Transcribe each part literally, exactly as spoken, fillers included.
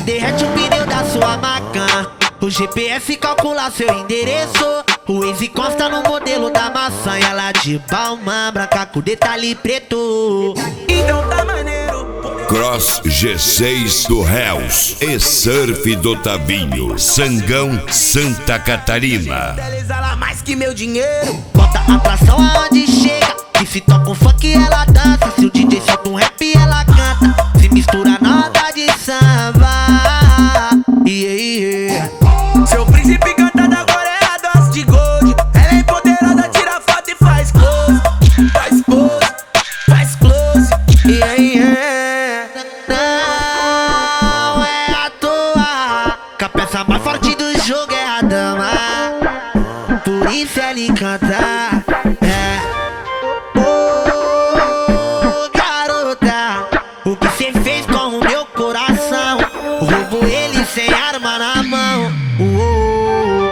derrete o pneu da sua Macan. O G P S calcula seu endereço. O Waze consta no modelo da maçã. E ela de palma branca com detalhe preto. Então tá maneiro. Cross G seis do Hells e Surf do Tavinho, Sangão, Santa Catarina. Ela mais que meu dinheiro. Bota atração aonde chega. E se toca um funk ela dança. Se o D J solta um rap ela canta. Se mistura na roda de samba. Yeah, yeah. Seu príncipe cantado agora é a dose de gold. Ela é empoderada, tira foto e faz close. Faz pose, faz close. Yeah, yeah. Não é à toa que a peça mais forte do jogo é a dama. Por isso ela encanta. É. Ô garota, o que cê fez com o meu coração? Roubou ele sem arma na mão. Uou.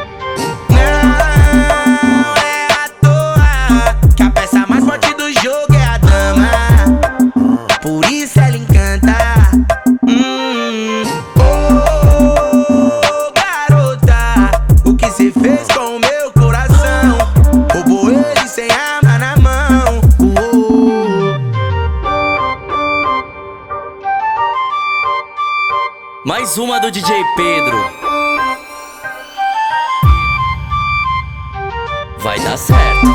Não é à toa que a peça mais forte do jogo é a dama. Por isso ela encanta. Hum. Oh, garota, o que cê fez com o meu coração? Roubou ele sem arma na mão. Uou. Mais uma do D J Pedro. Vai dar certo.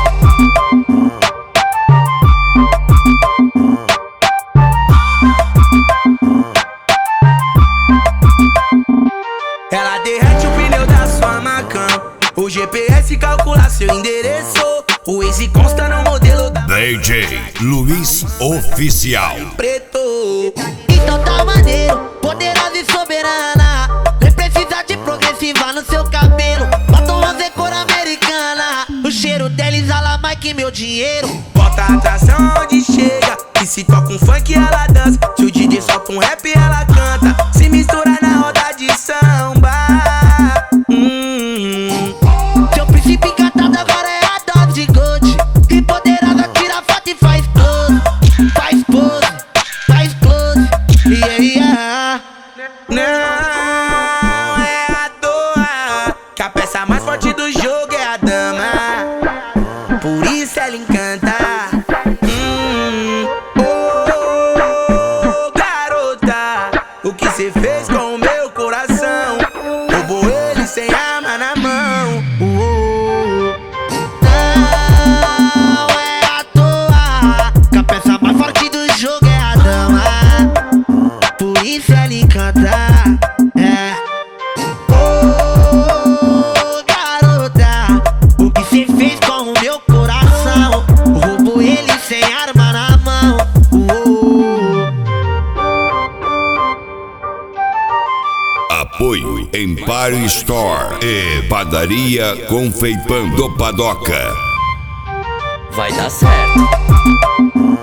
Ela derrete o pneu da sua Macan. O G P S calcula seu endereço. O Waze consta no modelo da D J Luiz Oficial. preto. Então tá maneiro, poderosa e soberana. Nem precisa de progressiva no seu cabelo. Bota uma Z cor americana. O cheiro dela exala mais que meu dinheiro. Bota atração onde chega. E se toca um funk ela dança. Se o D J solta um rap ela canta. Se mistura na roda de samba. Hum. Seu príncipe encantado agora é a dose de gold. E poderosa tira foto e faz close. Faz pose, faz close. Yeah, yeah. Não é à toa que a peça mais forte do jogo é a dama. Por isso ela encanta. Hum. Oh, garota, o que cê fez com o meu coração? Roubou ele sem arma na mão. Uou. Não é à toa que a peça mais forte do jogo é a dama. Por isso ela encanta. É. Ô garota, o que cê fez com o meu coração? Roubou ele sem arma na mão. Uou. Apoio Empire Store e Padaria Confeipando Padoca. Vai dar certo.